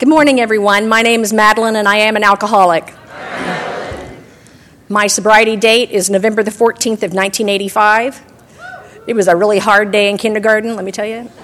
Good morning, everyone. My name is Madeline, and I am an alcoholic. My sobriety date is November the 14th of 1985. It was a really hard day in kindergarten, let me tell you.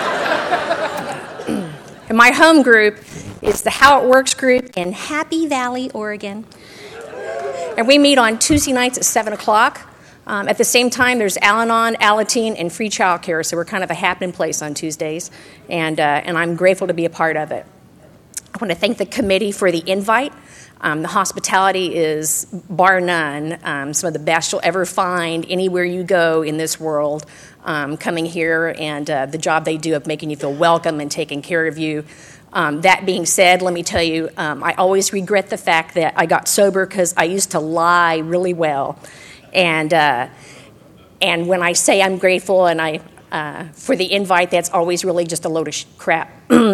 And my home group is the How It Works group in Happy Valley, Oregon. And we meet on Tuesday nights at 7 o'clock. At the same time, there's Al-Anon, Alateen, and free childcare, so we're kind of a happening place on Tuesdays, and I'm grateful to be a part of it. I want to thank the committee for the invite. The hospitality is, bar none, some of the best you'll ever find anywhere you go in this world, coming here, and the job they do of making you feel welcome and taking care of you. That being said, let me tell you, I always regret the fact that I got sober because I used to lie really well. And when I say I'm grateful and for the invite, that's always really just a load of crap.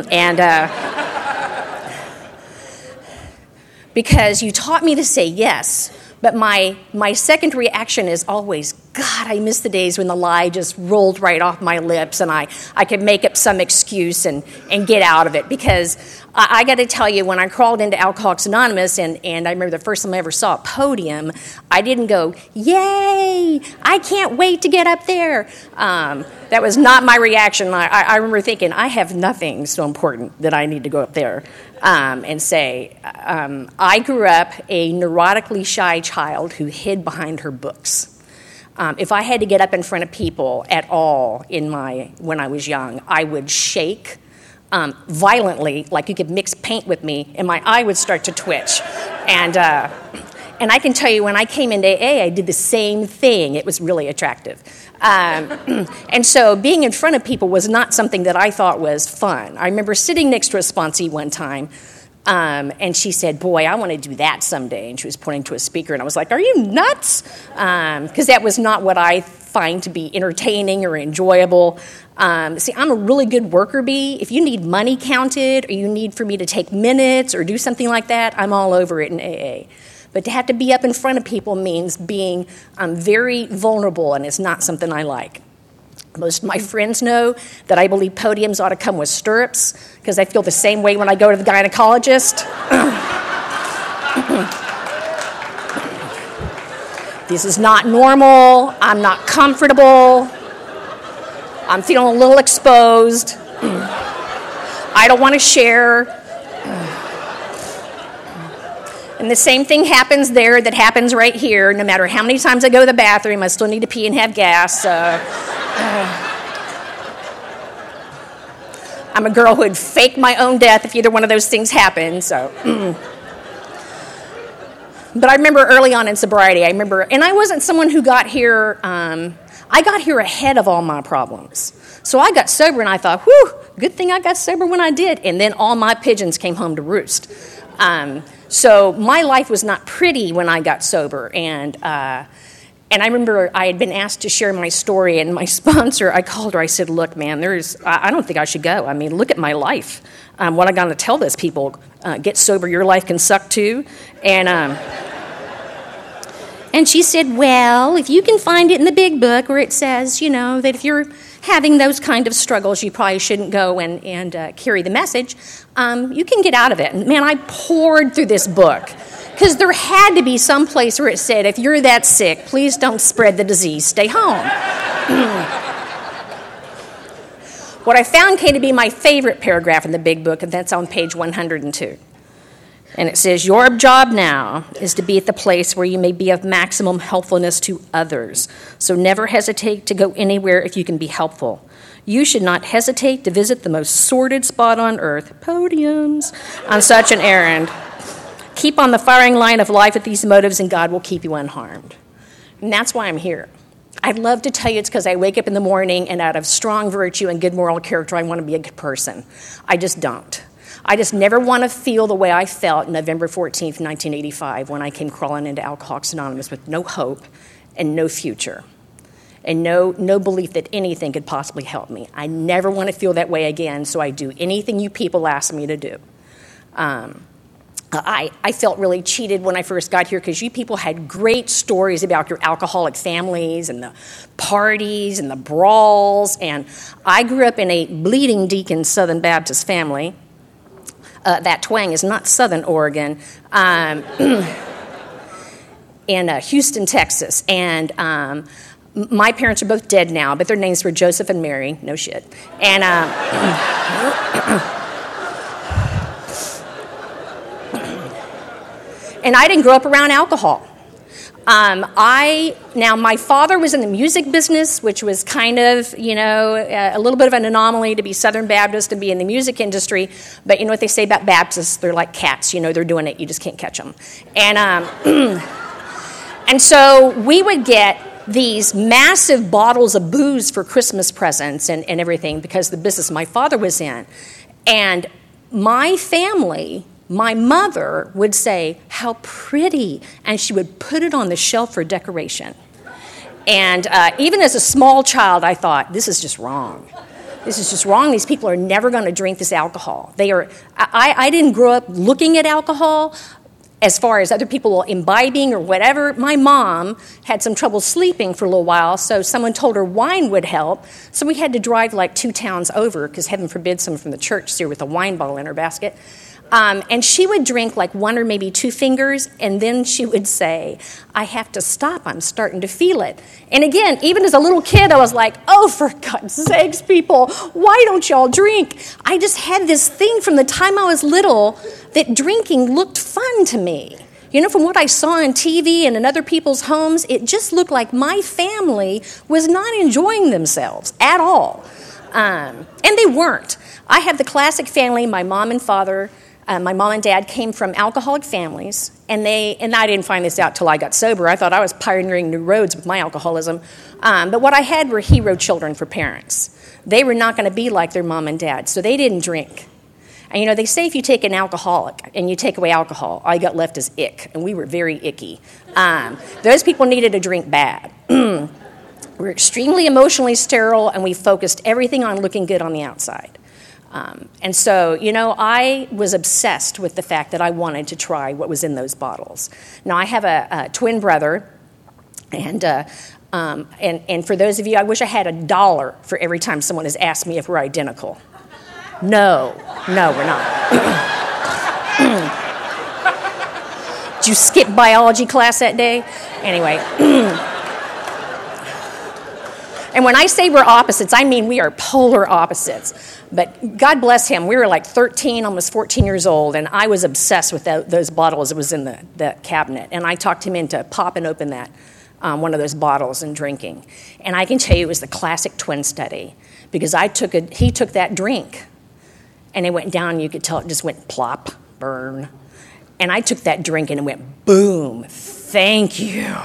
Because you taught me to say yes, but my second reaction is always, God, I miss the days when the lie just rolled right off my lips and I could make up some excuse and get out of it. Because I got to tell you, when I crawled into Alcoholics Anonymous, and I remember the first time I ever saw a podium, I didn't go, yay, I can't wait to get up there. That was not my reaction. I remember thinking, I have nothing so important that I need to go up there and say. I grew up a neurotically shy child who hid behind her books. If I had to get up in front of people at all when I was young, I would shake violently, like you could mix paint with me, and my eye would start to twitch. And I can tell you, when I came into AA, I did the same thing. It was really attractive. And so being in front of people was not something that I thought was fun. I remember sitting next to a sponsee one time, and she said, boy, I want to do that someday. And she was pointing to a speaker, and I was like, are you nuts? Because that was not what I find to be entertaining or enjoyable. See, I'm a really good worker bee. If you need money counted or you need for me to take minutes or do something like that, I'm all over it in AA. But to have to be up in front of people means being very vulnerable, and it's not something I like. Most of my friends know that I believe podiums ought to come with stirrups, because I feel the same way when I go to the gynecologist. This is not normal. I'm not comfortable. I'm feeling a little exposed. I don't want to share. And the same thing happens there that happens right here. No matter how many times I go to the bathroom, I still need to pee and have gas. I'm a girl who would fake my own death if either one of those things happened. But I remember early on in sobriety, and I wasn't someone who got here, I got here ahead of all my problems. So I got sober and I thought, whew, good thing I got sober when I did. And then all my pigeons came home to roost. So my life was not pretty when I got sober. And I remember I had been asked to share my story, and my sponsor, I called her, I said, look, man, I don't think I should go. I mean, look at my life. What I'm going to tell those people, get sober, your life can suck too. And she said, well, if you can find it in the big book where it says, that if you're having those kind of struggles, you probably shouldn't go and carry the message, you can get out of it. And man, I poured through this book, because there had to be some place where it said, if you're that sick, please don't spread the disease, stay home. What I found came to be my favorite paragraph in the big book, and that's on page 102. And it says, your job now is to be at the place where you may be of maximum helpfulness to others. So never hesitate to go anywhere if you can be helpful. You should not hesitate to visit the most sordid spot on earth, podiums, on such an errand. Keep on the firing line of life with these motives, and God will keep you unharmed. And that's why I'm here. I'd love to tell you it's because I wake up in the morning and out of strong virtue and good moral character, I want to be a good person. I just don't. I just never want to feel the way I felt November 14th, 1985, when I came crawling into Alcoholics Anonymous with no hope and no future and no belief that anything could possibly help me. I never want to feel that way again, so I do anything you people ask me to do. I felt really cheated when I first got here, because you people had great stories about your alcoholic families and the parties and the brawls. And I grew up in a bleeding deacon Southern Baptist family. that twang is not Southern Oregon, in Houston, Texas. And my parents are both dead now, but their names were Joseph and Mary. No shit. And and I didn't grow up around alcohol. Now my father was in the music business, which was kind of, a little bit of an anomaly to be Southern Baptist and be in the music industry. But you know what they say about Baptists? They're like cats. They're doing it. You just can't catch them. And and so we would get these massive bottles of booze for Christmas presents and everything because the business my father was in. And my family, my mother would say, "How pretty," and she would put it on the shelf for decoration. And even as a small child, I thought, this is just wrong. This is just wrong. These people are never going to drink this alcohol. I didn't grow up looking at alcohol as far as other people imbibing or whatever. My mom had some trouble sleeping for a little while, so someone told her wine would help. So we had to drive like 2 towns over, because heaven forbid someone from the church see her with a wine bottle in her basket. And she would drink like 1 or maybe 2 fingers, and then she would say, "I have to stop, I'm starting to feel it." And again, even as a little kid, I was like, oh, for God's sakes, people, why don't y'all drink? I just had this thing from the time I was little that drinking looked fun to me. From what I saw on TV and in other people's homes, it just looked like my family was not enjoying themselves at all. And they weren't. I have the classic family, my mom and father. My mom and dad came from alcoholic families, and I didn't find this out till I got sober. I thought I was pioneering new roads with my alcoholism. But what I had were hero children for parents. They were not going to be like their mom and dad, so they didn't drink. And they say if you take an alcoholic and you take away alcohol, all you got left is ick, and we were very icky. Those people needed to drink bad. We were extremely emotionally sterile, and we focused everything on looking good on the outside. And so, I was obsessed with the fact that I wanted to try what was in those bottles. Now, I have a twin brother, and for those of you, I wish I had $1 for every time someone has asked me if we're identical. No, we're not. Did you skip biology class that day? Anyway. And when I say we're opposites, I mean we are polar opposites. But God bless him, we were like 13, almost 14 years old, and I was obsessed with those bottles that was in the cabinet. And I talked him into popping open that one of those bottles and drinking. And I can tell you it was the classic twin study, because he took that drink, and it went down, and you could tell it just went plop, burn. And I took that drink, and it went boom, thank you.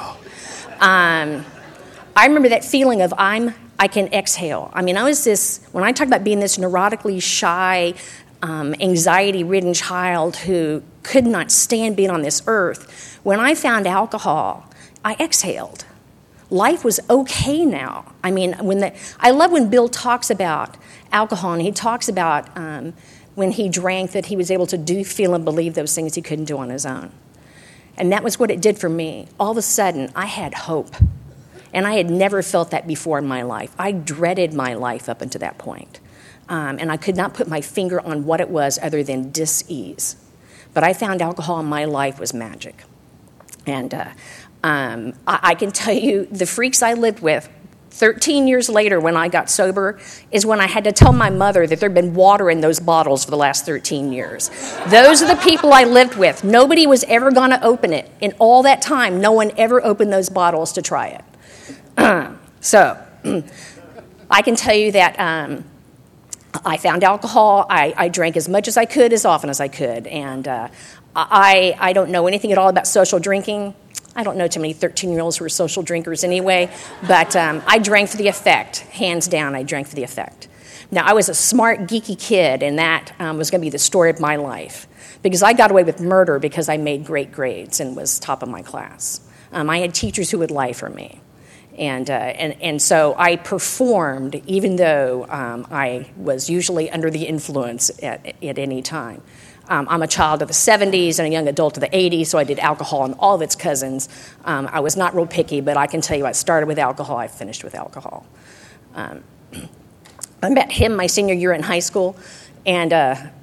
I remember that feeling of I can exhale. I mean, when I talk about being this neurotically shy, anxiety-ridden child who could not stand being on this earth, when I found alcohol, I exhaled. Life was okay now. I mean, I love when Bill talks about alcohol, and he talks about when he drank that he was able to do, feel, and believe those things he couldn't do on his own. And that was what it did for me. All of a sudden, I had hope. And I had never felt that before in my life. I dreaded my life up until that point. And I could not put my finger on what it was other than dis-ease. But I found alcohol in my life was magic. And I can tell you, the freaks I lived with, 13 years later when I got sober, is when I had to tell my mother that there'd been water in those bottles for the last 13 years. Those are the people I lived with. Nobody was ever going to open it. In all that time, no one ever opened those bottles to try it. So, I can tell you that I found alcohol. I drank as much as I could, as often as I could. And I don't know anything at all about social drinking. I don't know too many 13-year-olds who are social drinkers anyway. But I drank for the effect. Hands down, I drank for the effect. Now, I was a smart, geeky kid, and that was going to be the story of my life. Because I got away with murder because I made great grades and was top of my class. I had teachers who would lie for me. And so I performed, even though I was usually under the influence at any time. I'm a child of the 70s and a young adult of the 80s, so I did alcohol and all of its cousins. I was not real picky, but I can tell you I started with alcohol, I finished with alcohol. I met him my senior year in high school, And,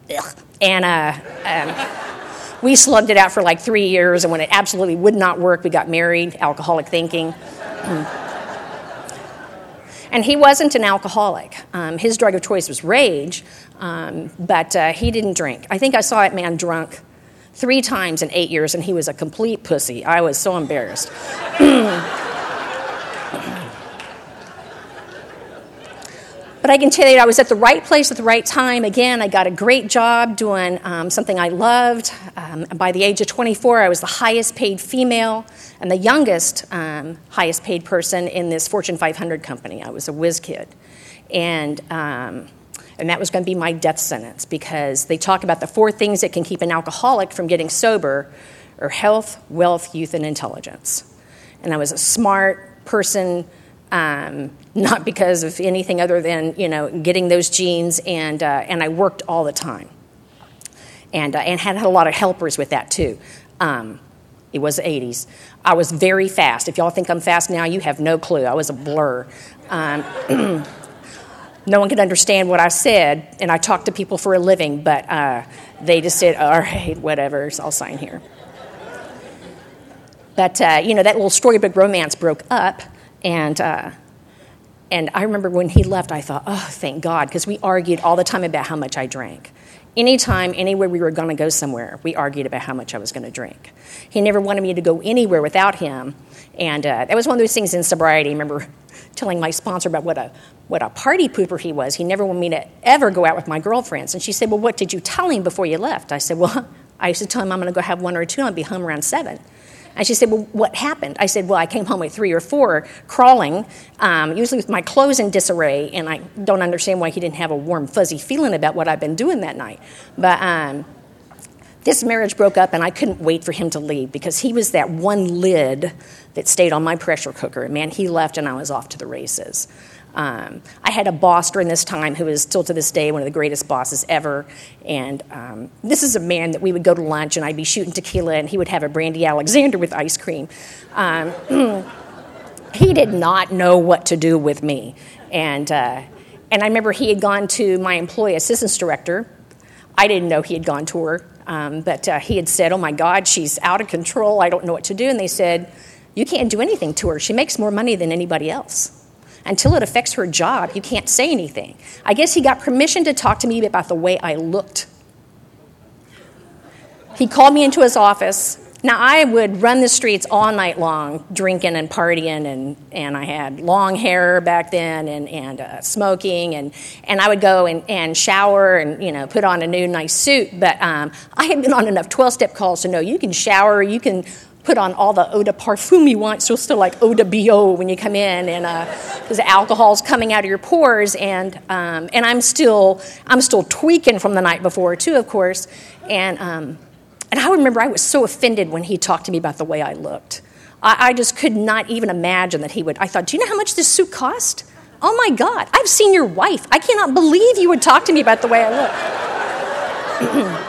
we slugged it out for like 3 years, and when it absolutely would not work, we got married, alcoholic thinking. And he wasn't an alcoholic. His drug of choice was rage, but he didn't drink. I think I saw that man drunk 3 times in 8 years, and he was a complete pussy. I was so embarrassed. But I can tell you, I was at the right place at the right time. Again, I got a great job doing something I loved. By the age of 24, I was the highest paid female and the youngest highest paid person in this Fortune 500 company. I was a whiz kid. And that was going to be my death sentence, because they talk about the 4 things that can keep an alcoholic from getting sober are health, wealth, youth, and intelligence. And I was a smart person, not because of anything other than, getting those genes, and I worked all the time. And had a lot of helpers with that, too. It was the 80s. I was very fast. If y'all think I'm fast now, you have no clue. I was a blur. No one could understand what I said, and I talked to people for a living, but they just said, all right, whatever, so I'll sign here. But, that little storybook romance broke up, and I remember when he left, I thought, oh, thank God, because we argued all the time about how much I drank. Anytime, anywhere we were going to go somewhere, we argued about how much I was going to drink. He never wanted me to go anywhere without him, and that was one of those things in sobriety. I remember telling my sponsor about what a party pooper he was. He never wanted me to ever go out with my girlfriends. And she said, well, what did you tell him before you left? I said, well, I used to tell him I'm going to go have 1 or 2 and I'll be home around 7. And she said, well, what happened? I said, well, I came home at 3 or 4, crawling, usually with my clothes in disarray, and I don't understand why he didn't have a warm, fuzzy feeling about what I've been doing that night. But this marriage broke up, and I couldn't wait for him to leave, because he was that one lid that stayed on my pressure cooker. And man, he left, and I was off to the races. I had a boss during this time who is still to this day one of the greatest bosses ever. And this is a man that we would go to lunch and I'd be shooting tequila and he would have a Brandy Alexander with ice cream. He did not know what to do with me. And I remember he had gone to my employee assistance director. I didn't know he had gone to her. But he had said, oh my God, she's out of control. I don't know what to do. And they said, you can't do anything to her. She makes more money than anybody else. Until it affects her job, you can't say anything. I guess he got permission to talk to me about the way I looked. He called me into his office. Now, I would run the streets all night long, drinking and partying, and I had long hair back then, and smoking, and I would go and shower and, put on a new nice suit. But I had been on enough 12-step calls to know you can shower, you can put on all the eau de parfum you want, so it's still like eau de bio when you come in, and because the alcohol's coming out of your pores, and I'm still tweaking from the night before too, of course, and I remember I was so offended when he talked to me about the way I looked. I just could not even imagine that he would. I thought, do you know how much this suit cost? Oh my God, I've seen your wife. I cannot believe you would talk to me about the way I look.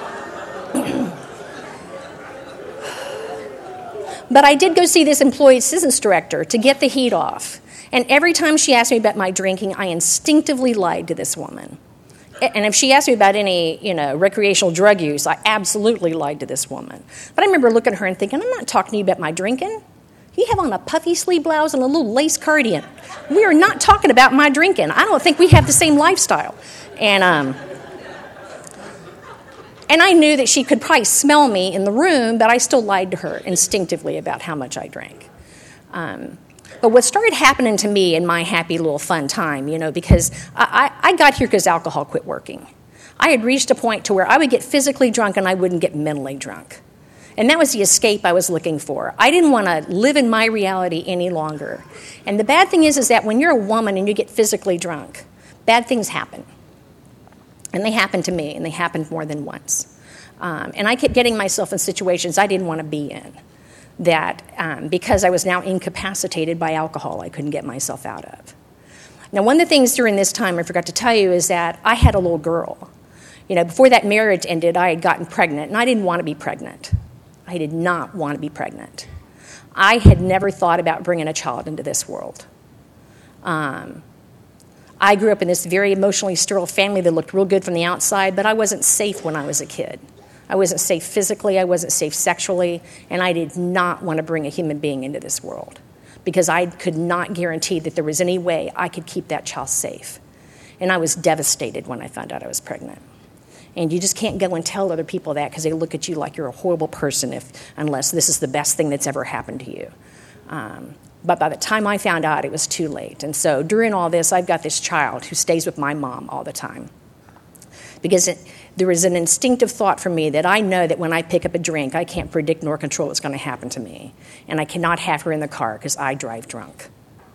But I did go see this employee assistance director to get the heat off. And every time she asked me about my drinking, I instinctively lied to this woman. And if she asked me about any, recreational drug use, I absolutely lied to this woman. But I remember looking at her and thinking, I'm not talking to you about my drinking. You have on a puffy sleeve blouse and a little lace cardigan. We are not talking about my drinking. I don't think we have the same lifestyle. And I knew that she could probably smell me in the room, but I still lied to her instinctively about how much I drank. But what started happening to me in my happy little fun time, because I got here because alcohol quit working. I had reached a point to where I would get physically drunk and I wouldn't get mentally drunk. And that was the escape I was looking for. I didn't want to live in my reality any longer. And the bad thing is that when you're a woman and you get physically drunk, bad things happen. And they happened to me, and they happened more than once. And I kept getting myself in situations I didn't want to be in, that because I was now incapacitated by alcohol, I couldn't get myself out of. Now, one of the things during this time I forgot to tell you is that I had a little girl. Before that marriage ended, I had gotten pregnant, and I didn't want to be pregnant. I did not want to be pregnant. I had never thought about bringing a child into this world. I grew up in this very emotionally sterile family that looked real good from the outside, but I wasn't safe when I was a kid. I wasn't safe physically, I wasn't safe sexually, and I did not want to bring a human being into this world because I could not guarantee that there was any way I could keep that child safe. And I was devastated when I found out I was pregnant. And you just can't go and tell other people that because they look at you like you're a horrible person unless this is the best thing that's ever happened to you. But by the time I found out, it was too late. And so during all this, I've got this child who stays with my mom all the time. Because there is an instinctive thought for me that I know that when I pick up a drink, I can't predict nor control what's going to happen to me. And I cannot have her in the car because I drive drunk.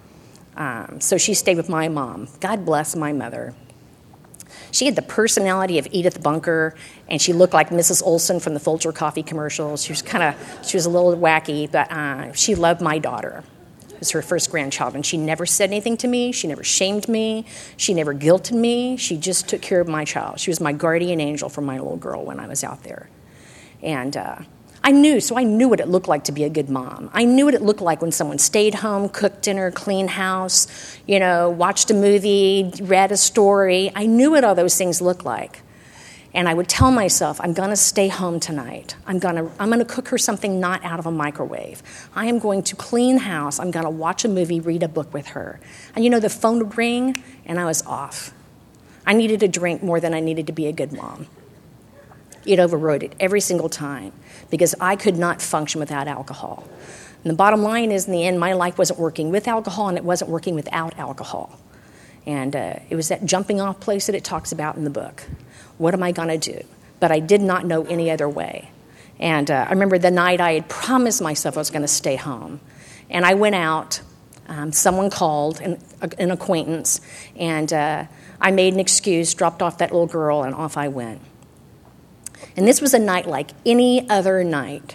So she stayed with my mom. God bless my mother. She had the personality of Edith Bunker, and she looked like Mrs. Olson from the Folger coffee commercials. She was a little wacky, but she loved my daughter. It was her first grandchild, and she never said anything to me. She never shamed me. She never guilted me. She just took care of my child. She was my guardian angel for my little girl when I was out there. And I knew what it looked like to be a good mom. I knew what it looked like when someone stayed home, cooked dinner, cleaned house, watched a movie, read a story. I knew what all those things looked like. And I would tell myself, I'm going to stay home tonight. I'm going to cook her something not out of a microwave. I am going to clean house. I'm going to watch a movie, read a book with her. And the phone would ring, and I was off. I needed a drink more than I needed to be a good mom. It overrode it every single time because I could not function without alcohol. And the bottom line is, in the end, my life wasn't working with alcohol, and it wasn't working without alcohol. And it was that jumping off place that it talks about in the book. What am I going to do? But I did not know any other way. And I remember the night I had promised myself I was going to stay home. And I went out. Someone called, an acquaintance, and I made an excuse, dropped off that little girl, and off I went. And this was a night like any other night.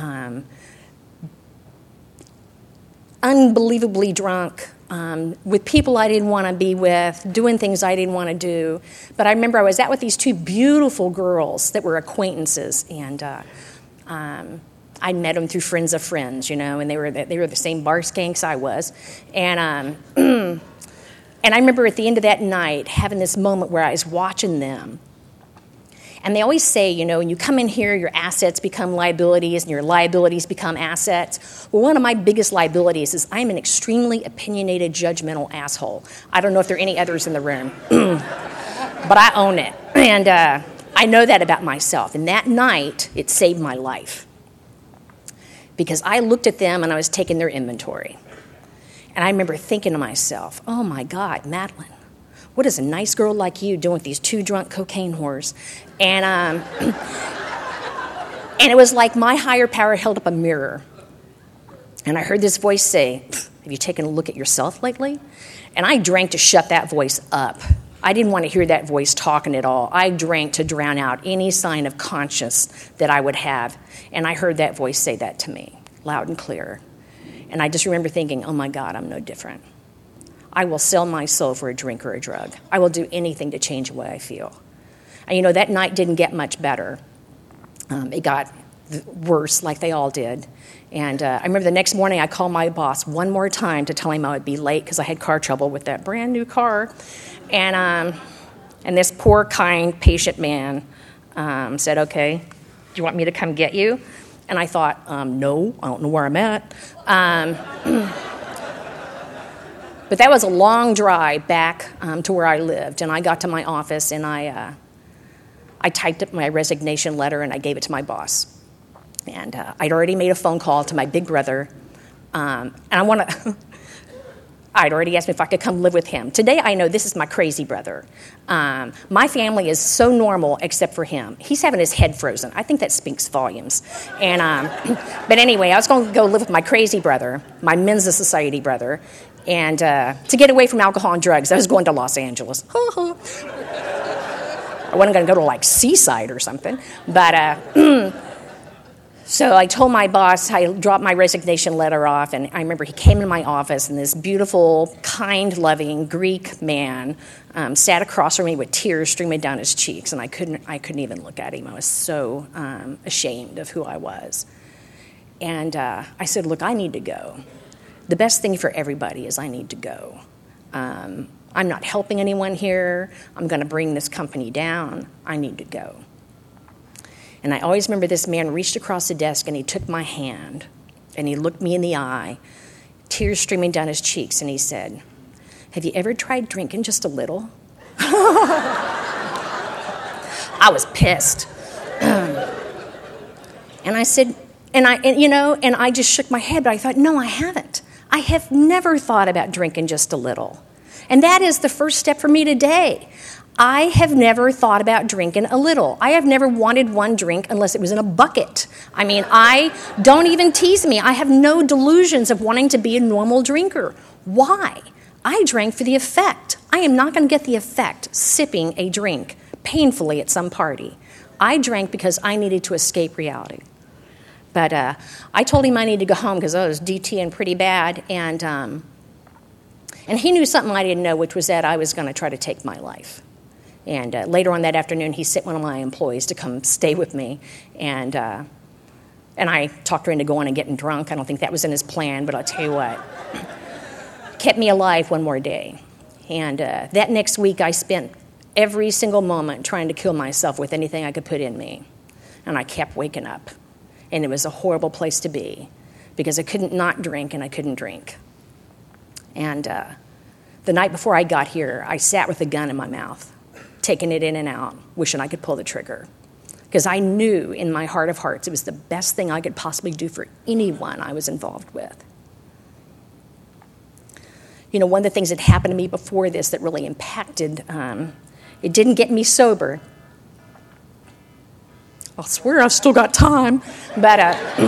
Unbelievably drunk, with people I didn't want to be with, doing things I didn't want to do. But I remember I was out with these two beautiful girls that were acquaintances, and I met them through friends of friends, and they were the same bar skanks I was. And and I remember at the end of that night having this moment where I was watching them. And they always say, when you come in here, your assets become liabilities and your liabilities become assets. Well, one of my biggest liabilities is I'm an extremely opinionated, judgmental asshole. I don't know if there are any others in the room, but I own it. And I know that about myself. And that night, it saved my life because I looked at them and I was taking their inventory. And I remember thinking to myself, oh, my God, Madeline, what is a nice girl like you doing with these two drunk cocaine whores? And it was like my higher power held up a mirror. And I heard this voice say, have you taken a look at yourself lately? And I drank to shut that voice up. I didn't want to hear that voice talking at all. I drank to drown out any sign of conscience that I would have. And I heard that voice say that to me, loud and clear. And I just remember thinking, oh, my God, I'm no different. I will sell my soul for a drink or a drug. I will do anything to change the way I feel. And, that night didn't get much better. It got worse, like they all did. And I remember the next morning I called my boss one more time to tell him I would be late because I had car trouble with that brand new car. And this poor, kind, patient man said, okay, do you want me to come get you? And I thought, no, I don't know where I'm at. But that was a long drive back to where I lived. And I got to my office and I typed up my resignation letter and I gave it to my boss. And I'd already made a phone call to my big brother. And I'd already asked me if I could come live with him. Today I know this is my crazy brother. My family is so normal except for him. He's having his head frozen. I think that speaks volumes. And but anyway, I was going to go live with my crazy brother, my Mensa Society brother. And to get away from alcohol and drugs, I was going to Los Angeles. I wasn't going to go to Seaside or something. But so I told my boss, I dropped my resignation letter off, and I remember he came in my office, and this beautiful, kind, loving Greek man sat across from me with tears streaming down his cheeks, and I couldn't even look at him. I was so ashamed of who I was. And I said, look, I need to go. The best thing for everybody is I need to go. I'm not helping anyone here. I'm going to bring this company down. I need to go. And I always remember this man reached across the desk and he took my hand and he looked me in the eye, tears streaming down his cheeks, and he said, "Have you ever tried drinking just a little?" I was pissed. And I said, and I just shook my head, but I thought, no, I haven't. I have never thought about drinking just a little. And that is the first step for me today. I have never thought about drinking a little. I have never wanted one drink unless it was in a bucket. I mean, don't even tease me. I have no delusions of wanting to be a normal drinker. Why? I drank for the effect. I am not going to get the effect sipping a drink painfully at some party. I drank because I needed to escape reality. But I told him I needed to go home because I was DTing pretty bad, and he knew something I didn't know, which was that I was going to try to take my life. And later on that afternoon, he sent one of my employees to come stay with me, and I talked her into going and getting drunk. I don't think that was in his plan, but I'll tell you what, kept me alive one more day. And that next week, I spent every single moment trying to kill myself with anything I could put in me, and I kept waking up. And it was a horrible place to be because I couldn't not drink and I couldn't drink. And the night before I got here, I sat with a gun in my mouth, taking it in and out, wishing I could pull the trigger. Because I knew in my heart of hearts it was the best thing I could possibly do for anyone I was involved with. You know, one of the things that happened to me before this that really impacted, it didn't get me sober. I swear I've still got time, but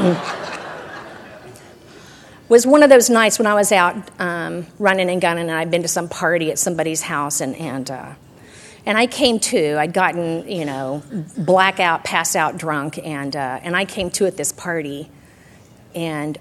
was one of those nights when I was out running and gunning, and I'd been to some party at somebody's house, and I came to. I'd gotten, blackout, pass out, drunk, and I came to at this party, and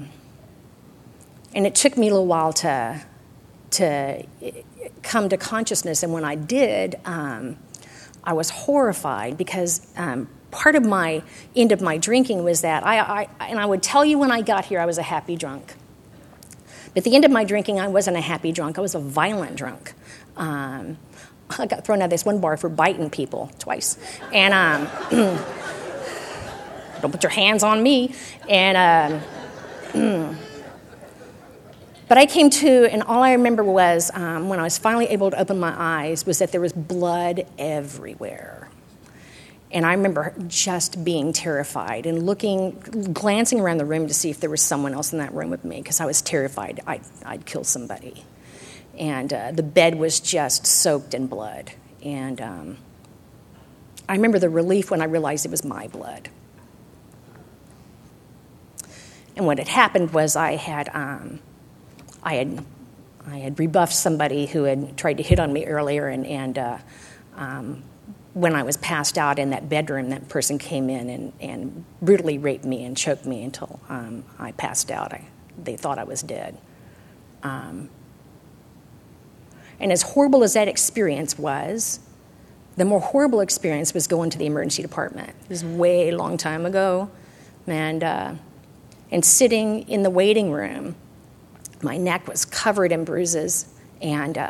it took me a little while to come to consciousness, and when I did, I was horrified because part of my end of my drinking was that I would tell you when I got here I was a happy drunk. But at the end of my drinking, I wasn't a happy drunk. I was a violent drunk. I got thrown out of this one bar for biting people twice. And don't put your hands on me. And but I came to, and all I remember was when I was finally able to open my eyes was that there was blood everywhere. And I remember just being terrified and glancing around the room to see if there was someone else in that room with me because I was terrified I'd kill somebody. And the bed was just soaked in blood. And I remember the relief when I realized it was my blood. And what had happened was I had rebuffed somebody who had tried to hit on me earlier, and when I was passed out in that bedroom, that person came in and brutally raped me and choked me until I passed out. They thought I was dead. And as horrible as that experience was, the more horrible experience was going to the emergency department. It was way long time ago. And sitting in the waiting room, my neck was covered in bruises, and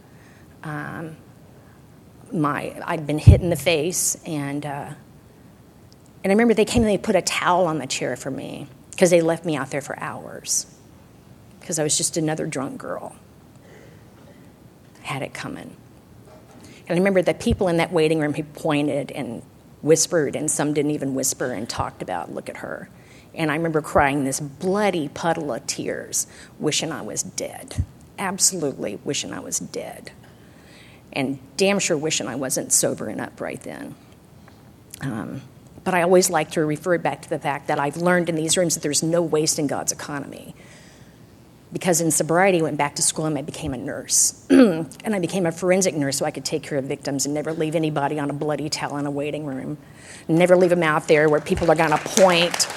I'd been hit in the face, and I remember they came and they put a towel on the chair for me because they left me out there for hours because I was just another drunk girl. Had it coming. And I remember the people in that waiting room who pointed and whispered, and some didn't even whisper, and talked about, look at her. And I remember crying this bloody puddle of tears, wishing I was dead. Absolutely wishing I was dead. And damn sure wishing I wasn't sober and up right then. But I always like to refer back to the fact that I've learned in these rooms that there's no waste in God's economy. Because in sobriety, I went back to school and I became a nurse. And I became a forensic nurse so I could take care of victims and never leave anybody on a bloody towel in a waiting room. Never leave them out there where people are going to point.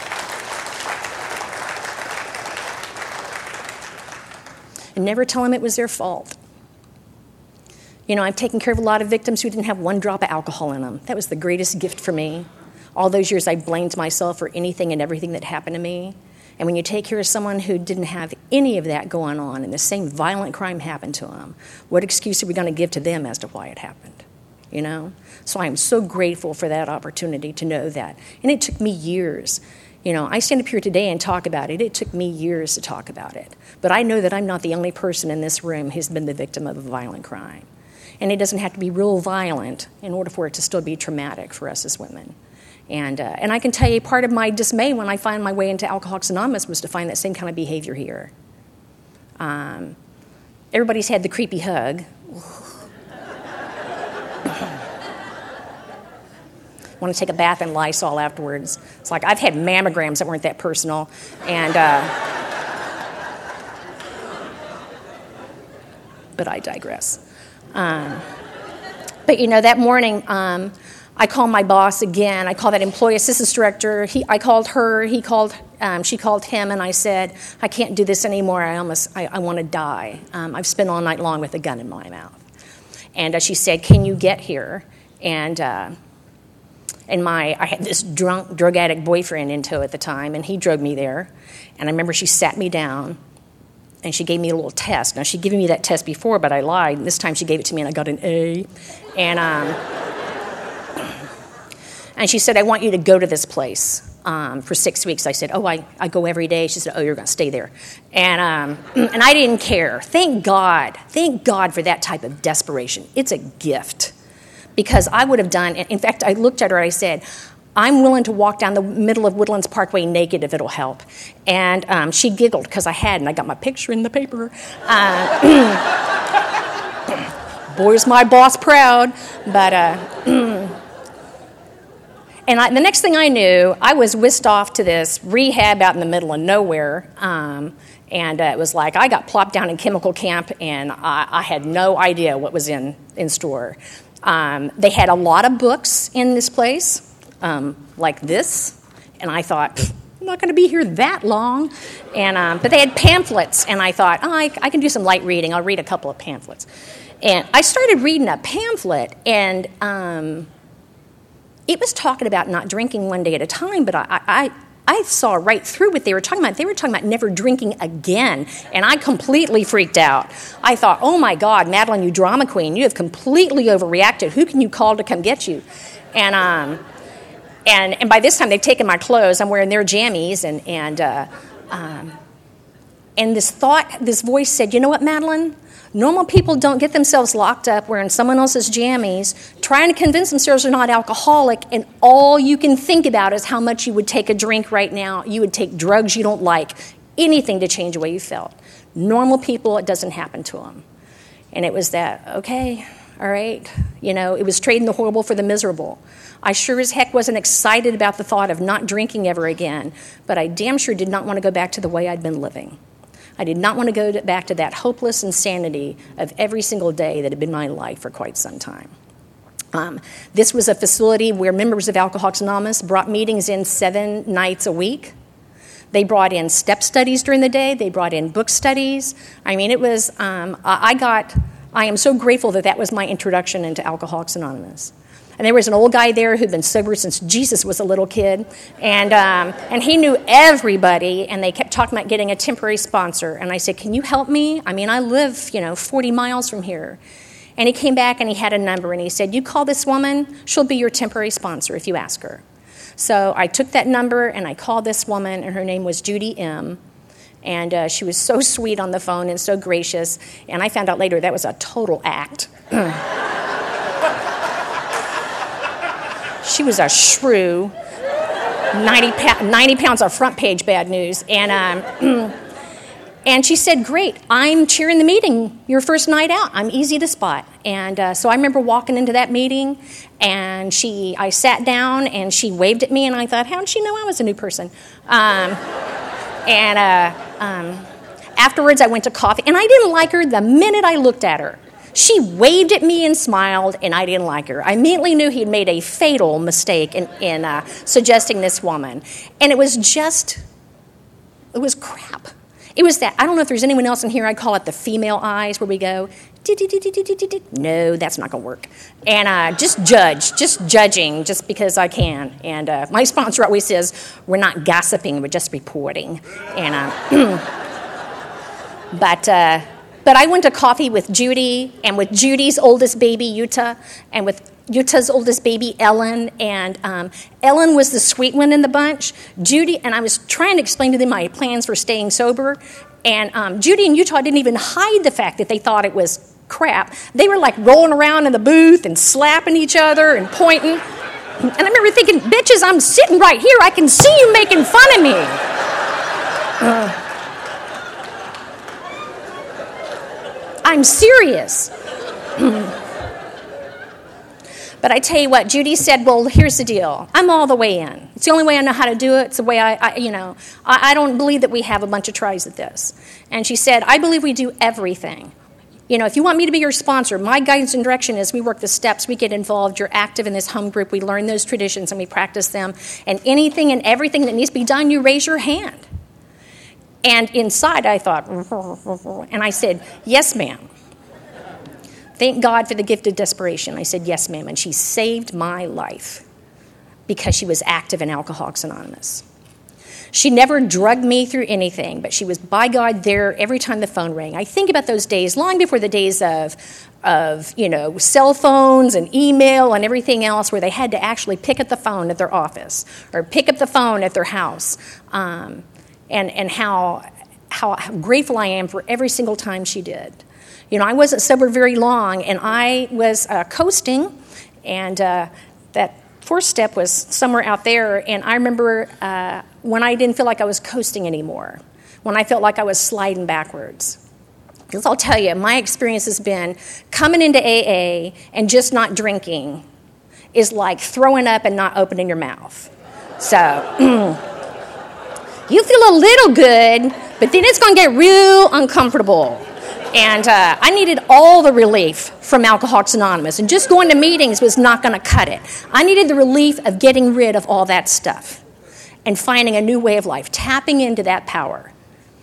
And never tell them it was their fault. You know, I've taken care of a lot of victims who didn't have one drop of alcohol in them. That was the greatest gift for me. All those years I blamed myself for anything and everything that happened to me. And when you take care of someone who didn't have any of that going on and the same violent crime happened to them, what excuse are we going to give to them as to why it happened? You know? So I'm so grateful for that opportunity to know that. And it took me years. You know, I stand up here today and talk about it. It took me years to talk about it. But I know that I'm not the only person in this room who's been the victim of a violent crime. And it doesn't have to be real violent in order for it to still be traumatic for us as women. And I can tell you part of my dismay when I found my way into Alcoholics Anonymous was to find that same kind of behavior here. Everybody's had the creepy hug. Want to take a bath in Lysol afterwards. It's like I've had mammograms that weren't that personal. And but I digress. But, you know, that morning, I called my boss again. I called that employee assistance director. I called her. She called him, and I said, I can't do this anymore. I want to die. I've spent all night long with a gun in my mouth. And she said, can you get here? And I had this drug addict boyfriend in tow at the time, and he drove me there. And I remember she sat me down, and she gave me a little test. Now, she'd given me that test before, but I lied. And this time she gave it to me, and I got an A. And she said, I want you to go to this place for 6 weeks. I said, I go every day. She said, you're going to stay there. And I didn't care. Thank God for that type of desperation. It's a gift. Because I would have done, in fact, I looked at her and I said, I'm willing to walk down the middle of Woodlands Parkway naked if it'll help. And she giggled because I had, and I got my picture in the paper. Boy's my boss proud. But, and the next thing I knew, I was whisked off to this rehab out in the middle of nowhere. And it was like I got plopped down in chemical camp, and I had no idea what was in store. They had a lot of books in this place, like this, and I thought, I'm not going to be here that long. And but they had pamphlets, and I thought, I can do some light reading. I'll read a couple of pamphlets. And I started reading a pamphlet, and it was talking about not drinking one day at a time, but I saw right through what they were talking about. They were talking about never drinking again, and I completely freaked out. I thought, oh my God, Madeline, you drama queen, you have completely overreacted. Who can you call to come get you? And by this time, they've taken my clothes. I'm wearing their jammies, and this voice said, you know what, Madeline? Normal people don't get themselves locked up wearing someone else's jammies, trying to convince themselves they're not alcoholic, and all you can think about is how much you would take a drink right now. You would take drugs you don't like, anything to change the way you felt. Normal people, it doesn't happen to them. And it was that, okay, all right. You know, it was trading the horrible for the miserable. I sure as heck wasn't excited about the thought of not drinking ever again, but I damn sure did not want to go back to the way I'd been living. I did not want to go back to that hopeless insanity of every single day that had been my life for quite some time. This was a facility where members of Alcoholics Anonymous brought meetings in 7 nights a week. They brought in step studies during the day. They brought in book studies. I mean, it was, I am so grateful that was my introduction into Alcoholics Anonymous. And there was an old guy there who'd been sober since Jesus was a little kid, and he knew everybody, and they kept talking about getting a temporary sponsor. And I said, can you help me? I mean, I live, 40 miles from here. And he came back, and he had a number, and he said, you call this woman, she'll be your temporary sponsor if you ask her. So I took that number, and I called this woman, and her name was Judy M., and she was so sweet on the phone and so gracious, and I found out later that was a total act. She was a shrew, 90 pounds of front page bad news. And she said, great, I'm chairing the meeting your first night out. I'm easy to spot. And so I remember walking into that meeting, and I sat down, and she waved at me, and I thought, how did she know I was a new person? Afterwards, I went to coffee, and I didn't like her the minute I looked at her. She waved at me and smiled, and I didn't like her. I immediately knew he'd made a fatal mistake in suggesting this woman. And it was crap. It was that, I don't know if there's anyone else in here, I call it the female eyes, where we go, no, that's not going to work. And just judging, just because I can. And my sponsor always says, we're not gossiping, we're just reporting. And but I went to coffee with Judy, and with Judy's oldest baby, Utah, and with Utah's oldest baby, Ellen, and Ellen was the sweet one in the bunch. Judy, and I was trying to explain to them my plans for staying sober, and Judy and Utah didn't even hide the fact that they thought it was crap. They were like rolling around in the booth and slapping each other and pointing. And I remember thinking, bitches, I'm sitting right here. I can see you making fun of me. I'm serious. But I tell you what, Judy said, well, here's the deal. I'm all the way in. It's the only way I know how to do it. It's the way I don't believe that we have a bunch of tries at this. And she said, I believe we do everything. If you want me to be your sponsor, my guidance and direction is we work the steps, we get involved, you're active in this home group, we learn those traditions and we practice them. And anything and everything that needs to be done, you raise your hand. And inside I thought, and I said, yes, ma'am. Thank God for the gift of desperation. I said, yes, ma'am. And she saved my life because she was active in Alcoholics Anonymous. She never drugged me through anything, but she was, by God, there every time the phone rang. I think about those days, long before the days of cell phones and email and everything else, where they had to actually pick up the phone at their office or pick up the phone at their house, and how grateful I am for every single time she did. I wasn't sober very long, and I was coasting, and that fourth step was somewhere out there, and I remember when I didn't feel like I was coasting anymore, when I felt like I was sliding backwards. Because I'll tell you, my experience has been coming into AA and just not drinking is like throwing up and not opening your mouth. So you feel a little good, but then it's going to get real uncomfortable. And I needed all the relief from Alcoholics Anonymous, and just going to meetings was not going to cut it. I needed the relief of getting rid of all that stuff and finding a new way of life, tapping into that power.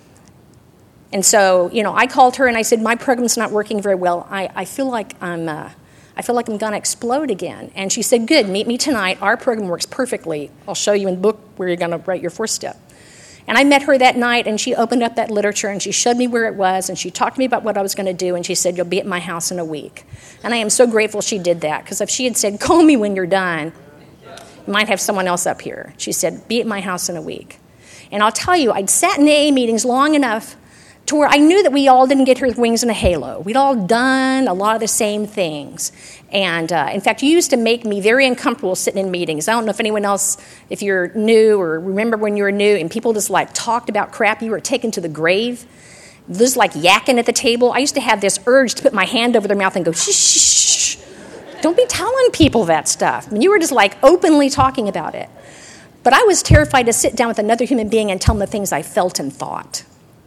And so, I called her and I said, my program's not working very well. I feel like I'm going to explode again. And she said, good, meet me tonight. Our program works perfectly. I'll show you in the book where you're going to write your fourth step. And I met her that night, and she opened up that literature, and she showed me where it was, and she talked to me about what I was going to do, and she said, you'll be at my house in a week. And I am so grateful she did that, because if she had said, call me when you're done, you might have someone else up here. She said, be at my house in a week. And I'll tell you, I'd sat in AA meetings long enough to where I knew that we all didn't get here with wings and a halo. We'd all done a lot of the same things. And in fact, you used to make me very uncomfortable sitting in meetings. I don't know if anyone else, if you're new or remember when you were new and people just like talked about crap you were taken to the grave, just like yakking at the table. I used to have this urge to put my hand over their mouth and go, shh, shh, shh. Don't be telling people that stuff. I mean, you were just like openly talking about it. But I was terrified to sit down with another human being and tell them the things I felt and thought.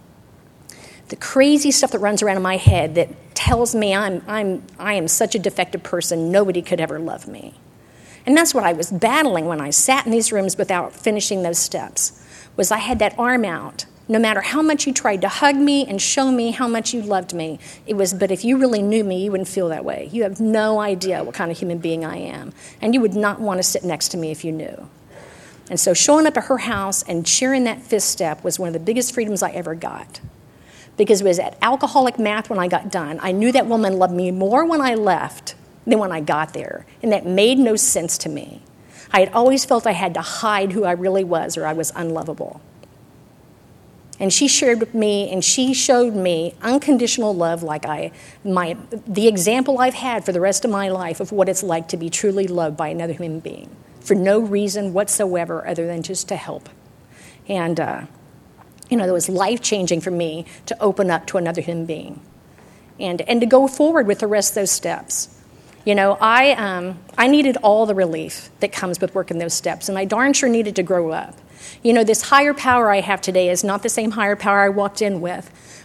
The crazy stuff that runs around in my head that tells me I am such a defective person, nobody could ever love me. And that's what I was battling when I sat in these rooms without finishing those steps, was I had that arm out. No matter how much you tried to hug me and show me how much you loved me, it was, but if you really knew me, you wouldn't feel that way. You have no idea what kind of human being I am. And you would not want to sit next to me if you knew. And so showing up at her house and sharing that fifth step was one of the biggest freedoms I ever got. Because it was at Alcoholic Math when I got done. I knew that woman loved me more when I left than when I got there. And that made no sense to me. I had always felt I had to hide who I really was or I was unlovable. And she shared with me and she showed me unconditional love like the example I've had for the rest of my life of what it's like to be truly loved by another human being for no reason whatsoever other than just to help. And it was life-changing for me to open up to another human being and to go forward with the rest of those steps. I needed all the relief that comes with working those steps, and I darn sure needed to grow up. This higher power I have today is not the same higher power I walked in with.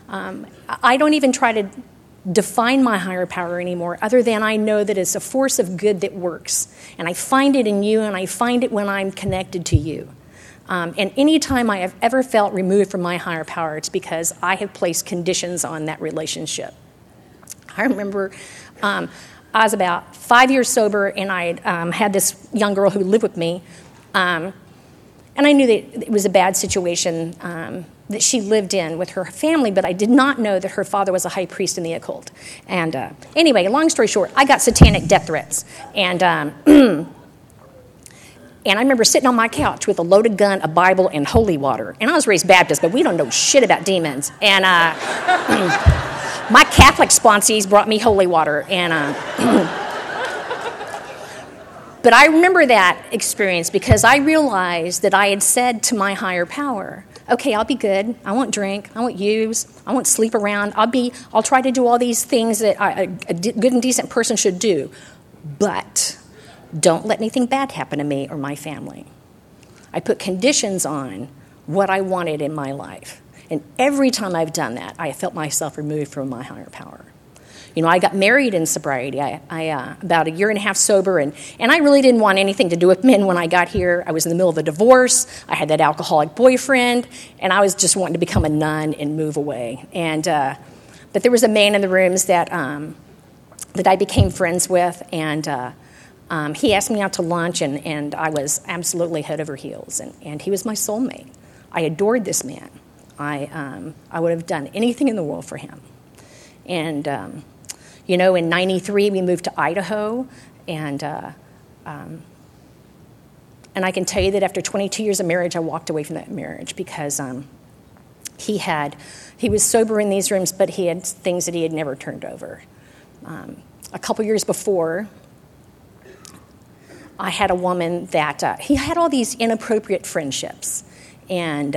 I don't even try to define my higher power anymore, other than I know that it's a force of good that works. And I find it in you, and I find it when I'm connected to you. And any time I have ever felt removed from my higher power, it's because I have placed conditions on that relationship. I remember I was about 5 years sober, and I had this young girl who lived with me. And I knew that it was a bad situation that she lived in with her family, but I did not know that her father was a high priest in the occult. And anyway, long story short, I got satanic death threats. And and I remember sitting on my couch with a loaded gun, a Bible, and holy water. And I was raised Baptist, but we don't know shit about demons. And my Catholic sponsees brought me holy water. And but I remember that experience because I realized that I had said to my higher power, okay, I'll be good. I won't drink. I won't use. I won't sleep around. I'll try to do all these things that a good and decent person should do. But don't let anything bad happen to me or my family. I put conditions on what I wanted in my life. And every time I've done that, I felt myself removed from my higher power. You know, I got married in sobriety. I about a year and a half sober, and I really didn't want anything to do with men when I got here. I was in the middle of a divorce. I had that alcoholic boyfriend, and I was just wanting to become a nun and move away. And but there was a man in the rooms that I became friends with, and he asked me out to lunch, and I was absolutely head over heels, and he was my soulmate. I adored this man. I would have done anything in the world for him. And you know, in '93, we moved to Idaho, and I can tell you that after 22 years of marriage, I walked away from that marriage because he was sober in these rooms, but he had things that he had never turned over. A couple years before, I had a woman that he had all these inappropriate friendships, and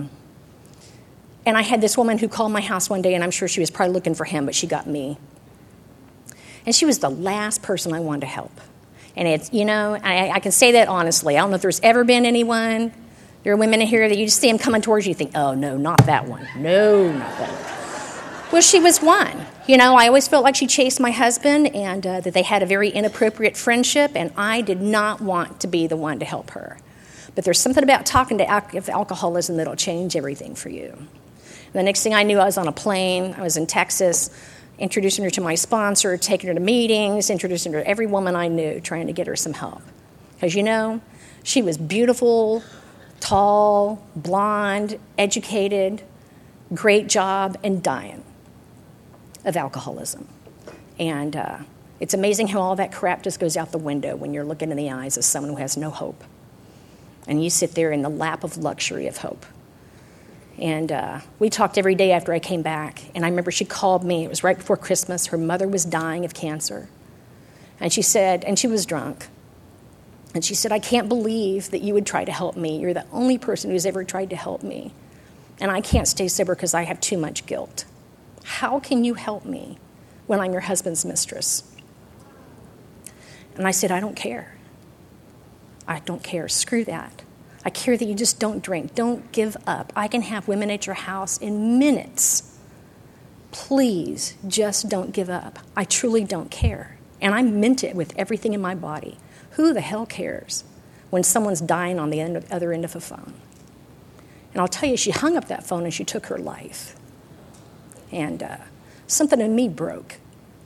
I had this woman who called my house one day, and I'm sure she was probably looking for him, but she got me. And she was the last person I wanted to help. And it's, you know, I can say that honestly. I don't know if there's ever been anyone. There are women in here that you just see them coming towards you, you think, oh, no, not that one. No, not that one. Well, she was one. You know, I always felt like she chased my husband and that they had a very inappropriate friendship, and I did not want to be the one to help her. But there's something about talking to alcoholism that'll change everything for you. And the next thing I knew, I was on a plane. I was in Texas, introducing her to my sponsor, taking her to meetings, introducing her to every woman I knew, trying to get her some help. Because, you know, she was beautiful, tall, blonde, educated, great job, and dying of alcoholism. And it's amazing how all that crap just goes out the window when you're looking in the eyes of someone who has no hope. And you sit there in the lap of luxury of hope. And we talked every day after I came back. And I remember she called me. It was right before Christmas. Her mother was dying of cancer. And she said, and she was drunk. And she said, I can't believe that you would try to help me. You're the only person who's ever tried to help me. And I can't stay sober because I have too much guilt. How can you help me when I'm your husband's mistress? And I said, I don't care. I don't care. Screw that. I care that you just don't drink. Don't give up. I can have women at your house in minutes. Please, just don't give up. I truly don't care. And I meant it with everything in my body. Who the hell cares when someone's dying on the other end of a phone? And I'll tell you, she hung up that phone and she took her life. And something in me broke.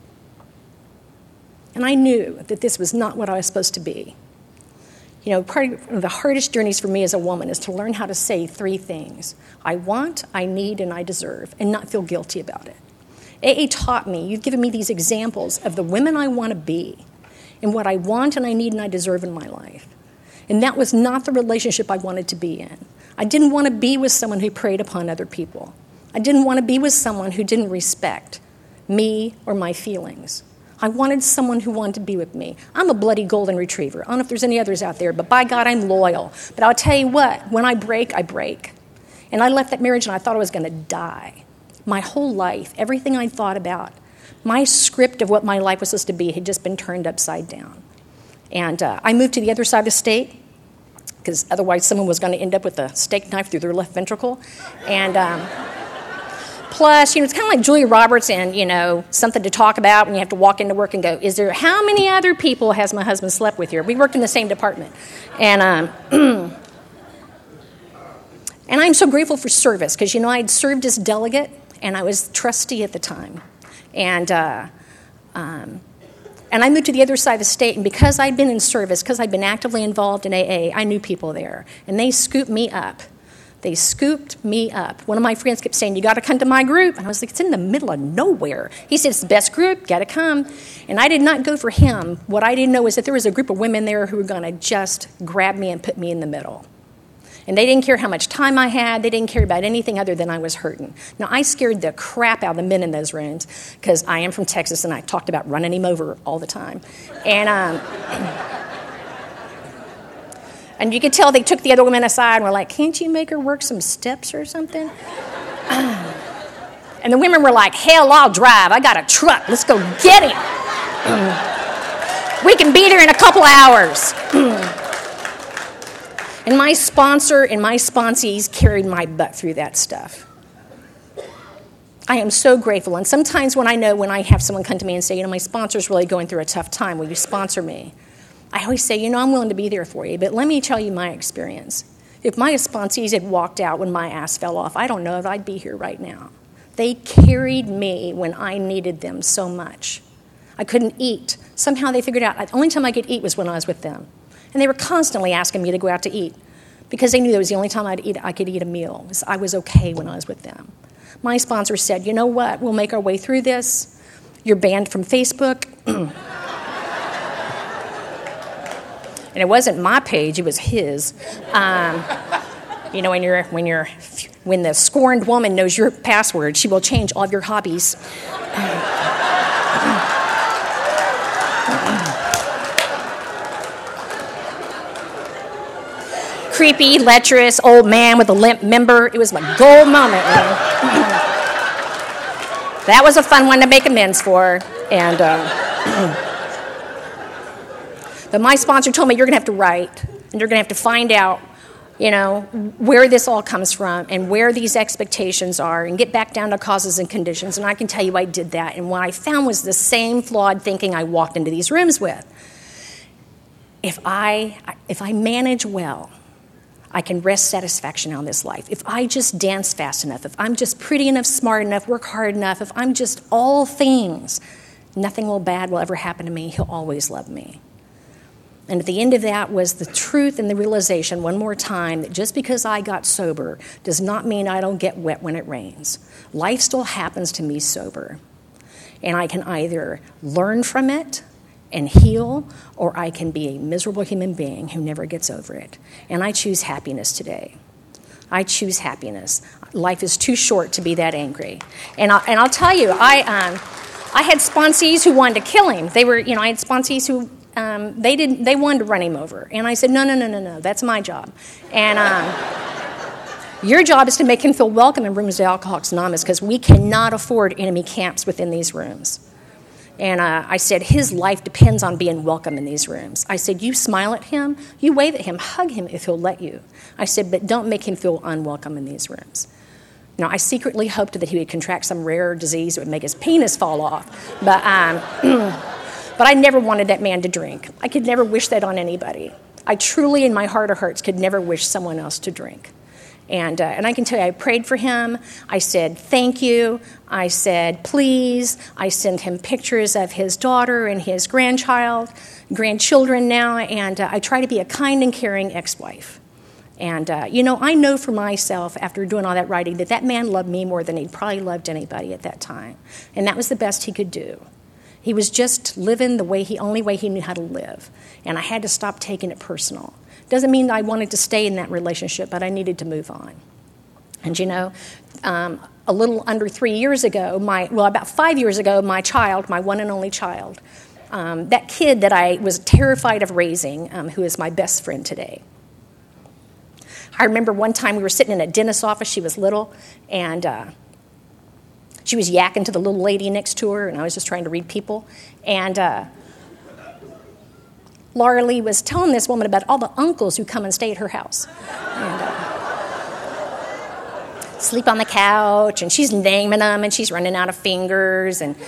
And I knew that this was not what I was supposed to be. You know, part of the hardest journeys for me as a woman is to learn how to say three things. I want, I need, and I deserve, and not feel guilty about it. AA taught me, you've given me these examples of the women I want to be and what I want and I need and I deserve in my life. And that was not the relationship I wanted to be in. I didn't want to be with someone who preyed upon other people. I didn't want to be with someone who didn't respect me or my feelings. I wanted someone who wanted to be with me. I'm a bloody golden retriever. I don't know if there's any others out there, but by God, I'm loyal. But I'll tell you what, when I break, I break. And I left that marriage and I thought I was going to die. My whole life, everything I thought about, my script of what my life was supposed to be had just been turned upside down. And I moved to the other side of the state because otherwise someone was going to end up with a steak knife through their left ventricle. And plus, you know, it's kind of like Julia Roberts and, you know, something to talk about when you have to walk into work and go, how many other people has my husband slept with here? We worked in the same department. And and I'm so grateful for service because, you know, I'd served as delegate and I was trustee at the time. And And I moved to the other side of the state, and because I'd been in service, because I'd been actively involved in AA, I knew people there. And they scooped me up. They scooped me up. One of my friends kept saying, you got to come to my group. And I was like, it's in the middle of nowhere. He said, it's the best group, got to come. And I did not go for him. What I didn't know was that there was a group of women there who were going to just grab me and put me in the middle. And they didn't care how much time I had. They didn't care about anything other than I was hurting. Now, I scared the crap out of the men in those rooms because I am from Texas, and I talked about running him over all the time. And you could tell they took the other women aside and were like, can't you make her work some steps or something? And the women were like, hell, I'll drive. I got a truck. Let's go get him. We can be there in a couple hours. And my sponsor and my sponsees carried my butt through that stuff. I am so grateful. And sometimes when I have someone come to me and say, my sponsor's really going through a tough time, will you sponsor me? I always say, I'm willing to be there for you, but let me tell you my experience. If my sponsees had walked out when my ass fell off, I don't know if I'd be here right now. They carried me when I needed them so much. I couldn't eat. Somehow they figured out the only time I could eat was when I was with them. And they were constantly asking me to go out to eat because they knew that was the only time I could eat a meal. I was okay when I was with them. My sponsor said, you know what? We'll make our way through this. You're banned from Facebook. And it wasn't my page, it was his. When the scorned woman knows your password, she will change all of your hobbies. Creepy, lecherous, old man with a limp member. It was my gold moment, man. That was a fun one to make amends for. And but my sponsor told me, you're going to have to write, and you're going to have to find out, where this all comes from and where these expectations are and get back down to causes and conditions. And I can tell you I did that. And what I found was the same flawed thinking I walked into these rooms with. If I manage well, I can wrest satisfaction out of this life. If I just dance fast enough, if I'm just pretty enough, smart enough, work hard enough, if I'm just all things, nothing bad will ever happen to me. He'll always love me. And at the end of that was the truth and the realization one more time that just because I got sober does not mean I don't get wet when it rains. Life still happens to me sober. And I can either learn from it and heal, or I can be a miserable human being who never gets over it. And I choose happiness today. I choose happiness. Life is too short to be that angry. And I'll tell you, I had sponsees who wanted to kill him. I had sponsees who they wanted to run him over. And I said, no, that's my job. And your job is to make him feel welcome in rooms of Alcoholics Anonymous, because we cannot afford enemy camps within these rooms. And I said, his life depends on being welcome in these rooms. I said, you smile at him, you wave at him, hug him if he'll let you. I said, but don't make him feel unwelcome in these rooms. Now, I secretly hoped that he would contract some rare disease that would make his penis fall off. But I never wanted that man to drink. I could never wish that on anybody. I truly, in my heart of hearts, could never wish someone else to drink. And I can tell you, I prayed for him. I said, thank you. I said, please. I sent him pictures of his daughter and his grandchildren now. And I try to be a kind and caring ex-wife. And, I know for myself, after doing all that writing, that man loved me more than he probably loved anybody at that time. And that was the best he could do. He was just living the only way he knew how to live. And I had to stop taking it personal. Doesn't mean I wanted to stay in that relationship, but I needed to move on. And a little under 3 years ago, about 5 years ago, my one and only child, that kid that I was terrified of raising, who is my best friend today. I remember one time we were sitting in a dentist's office. She was little, and she was yakking to the little lady next to her, and I was just trying to read people. And Laura Lee was telling this woman about all the uncles who come and stay at her house. And sleep on the couch, and she's naming them, and she's running out of fingers, and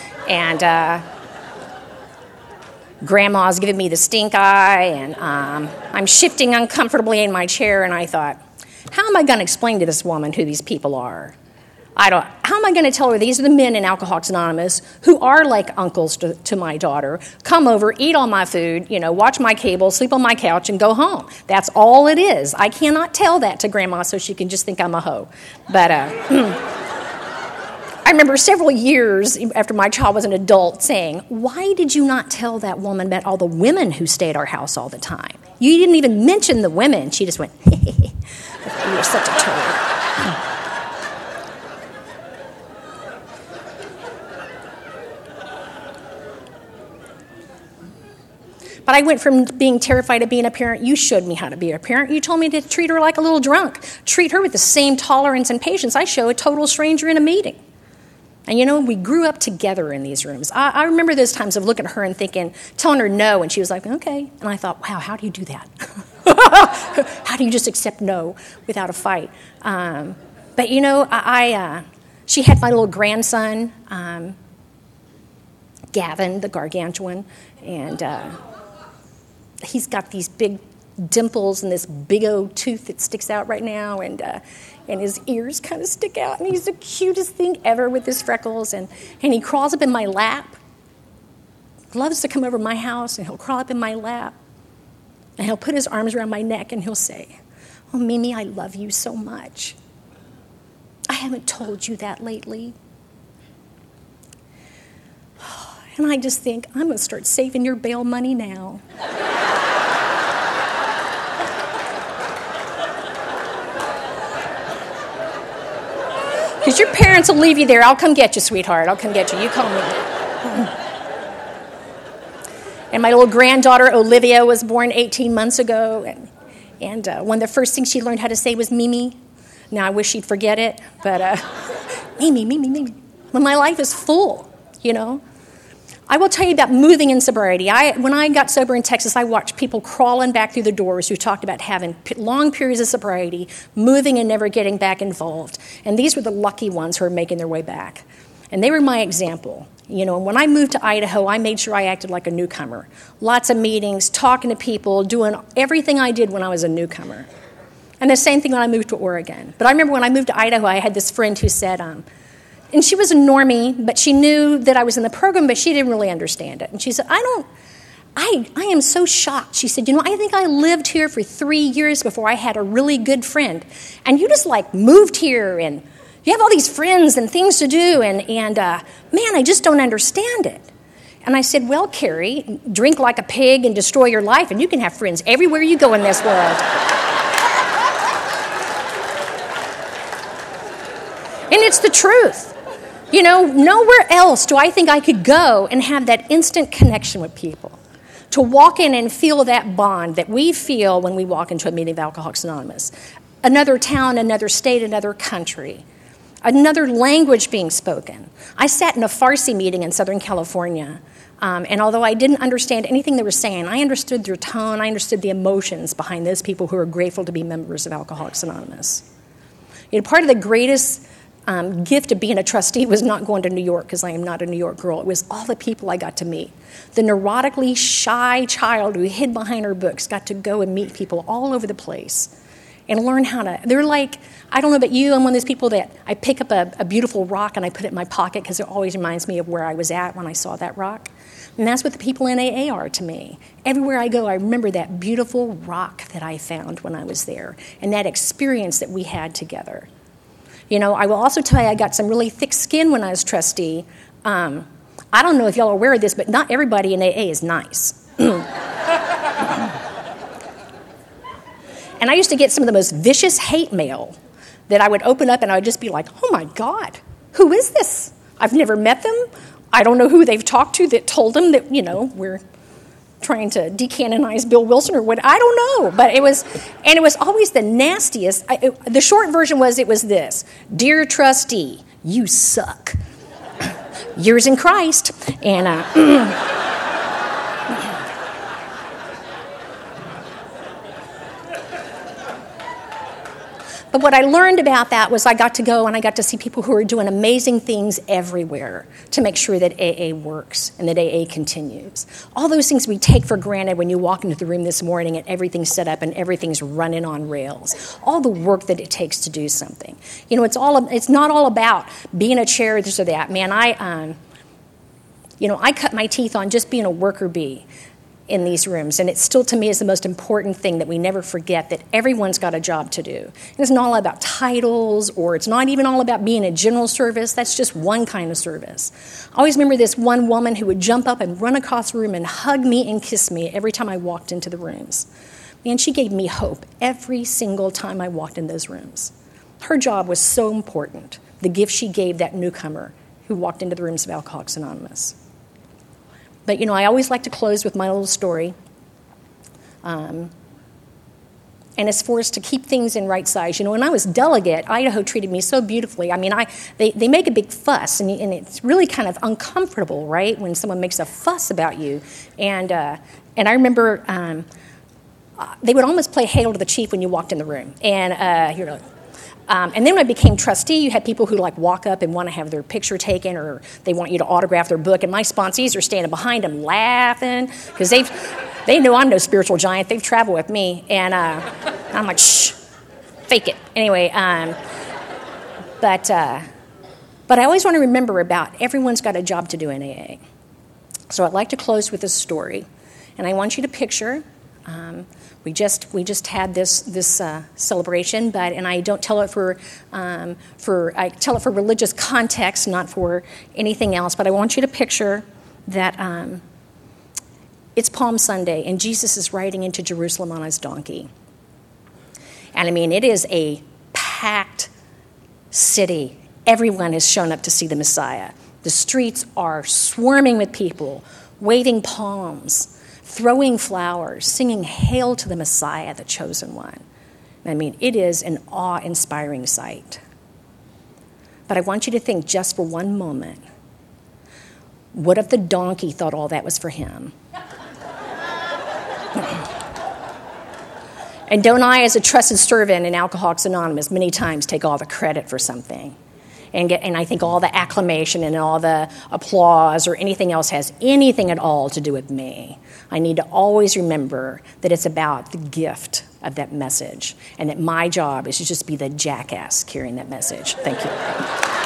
Grandma's giving me the stink eye, and I'm shifting uncomfortably in my chair, and I thought, how am I going to explain to this woman who these people are? How am am I going to tell her these are the men in Alcoholics Anonymous who are like uncles to my daughter, come over, eat all my food, watch my cable, sleep on my couch, and go home? That's all it is. I cannot tell that to Grandma so she can just think I'm a hoe. But I remember several years after my child was an adult saying, why did you not tell that woman about all the women who stay at our house all the time? You didn't even mention the women. She just went, you're such a turd. But I went from being terrified to being a parent. You showed me how to be a parent. You told me to treat her like a little drunk. Treat her with the same tolerance and patience I show a total stranger in a meeting. And we grew up together in these rooms. I remember those times of looking at her and telling her no, and she was like, okay. And I thought, wow, how do you do that? How do you just accept no without a fight? But she had my little grandson, Gavin, the gargantuan, and he's got these big dimples and this big old tooth that sticks out right now, and his ears kind of stick out, and he's the cutest thing ever with his freckles, and he crawls up in my lap. Loves to come over to my house, and he'll crawl up in my lap, and he'll put his arms around my neck, and he'll say, oh, Mimi, I love you so much. I haven't told you that lately. And I just think, I'm going to start saving your bail money now. Because your parents will leave you there. I'll come get you, sweetheart. I'll come get you. You call me. And my little granddaughter, Olivia, was born 18 months ago. And one of the first things she learned how to say was Mimi. Now, I wish she'd forget it. But Mimi, Mimi, Mimi. When my life is full, I will tell you about moving in sobriety. When I got sober in Texas, I watched people crawling back through the doors who talked about having long periods of sobriety, moving and never getting back involved. And these were the lucky ones who were making their way back. And they were my example. And when I moved to Idaho, I made sure I acted like a newcomer. Lots of meetings, talking to people, doing everything I did when I was a newcomer. And the same thing when I moved to Oregon. But I remember when I moved to Idaho, I had this friend who said, and she was a normie, but she knew that I was in the program, but she didn't really understand it. And she said, I am so shocked. She said, I think I lived here for 3 years before I had a really good friend. And you just moved here and you have all these friends and things to do. And man, I just don't understand it. And I said, well, Carrie, drink like a pig and destroy your life, and you can have friends everywhere you go in this world. And it's the truth. Nowhere else do I think I could go and have that instant connection with people. To walk in and feel that bond that we feel when we walk into a meeting of Alcoholics Anonymous. Another town, another state, another country. Another language being spoken. I sat in a Farsi meeting in Southern California, and although I didn't understand anything they were saying, I understood their tone, I understood the emotions behind those people who are grateful to be members of Alcoholics Anonymous. Part of the greatest gift of being a trustee was not going to New York, because I am not a New York girl. It was all the people I got to meet. The neurotically shy child who hid behind her books got to go and meet people all over the place and learn how to, they're like, I don't know about you, I'm one of those people that I pick up a beautiful rock and I put it in my pocket because it always reminds me of where I was at when I saw that rock. And that's what the people in AA are to me. Everywhere I go, I remember that beautiful rock that I found when I was there and that experience that we had together. I will also tell you I got some really thick skin when I was trustee. I don't know if y'all are aware of this, but not everybody in AA is nice. And I used to get some of the most vicious hate mail that I would open up and I would just be like, oh my God, who is this? I've never met them. I don't know who they've talked to that told them that, we're trying to decanonize Bill Wilson or what, I don't know. But it was always the nastiest. The short version was, it was this: Dear trustee, you suck. Yours in Christ. And But what I learned about that was I got to go and I got to see people who are doing amazing things everywhere to make sure that AA works and that AA continues. All those things we take for granted when you walk into the room this morning and everything's set up and everything's running on rails. All the work that it takes to do something. You know, it's not all about being a chair, this or that. Man, I cut my teeth on just being a worker bee in these rooms, and it still to me is the most important thing that we never forget, that everyone's got a job to do. And it's not all about titles, or it's not even all about being a general service. That's just one kind of service. I always remember this one woman who would jump up and run across the room and hug me and kiss me every time I walked into the rooms. Man, she gave me hope every single time I walked in those rooms. Her job was so important, the gift she gave that newcomer who walked into the rooms of Alcoholics Anonymous. But, you know, I always like to close with my little story. And it's for us to keep things in right size. You know, when I was delegate, Idaho treated me so beautifully. I mean, they make a big fuss, and it's really kind of uncomfortable, right, when someone makes a fuss about you. And I remember they would almost play Hail to the Chief when you walked in the room. And you're like... and then when I became trustee, you had people who like walk up and want to have their picture taken, or they want you to autograph their book. And my sponsees are standing behind them laughing because they know I'm no spiritual giant. They've traveled with me, and I'm like, shh, fake it. Anyway, but I always want to remember about everyone's got a job to do in AA. So I'd like to close with a story, and I want you to picture. We just had this celebration, and I don't tell it I tell it for religious context, not for anything else. But I want you to picture that it's Palm Sunday, and Jesus is riding into Jerusalem on his donkey. And I mean, it is a packed city. Everyone has shown up to see the Messiah. The streets are swarming with people, waving palms, throwing flowers, singing Hail to the Messiah, the chosen one. I mean, it is an awe-inspiring sight. But I want you to think just for one moment, what if the donkey thought all that was for him? And don't I, as a trusted servant in Alcoholics Anonymous, many times take all the credit for something? And I think all the acclamation and all the applause or anything else has anything at all to do with me. I need to always remember that it's about the gift of that message, and that my job is to just be the jackass carrying that message. Thank you.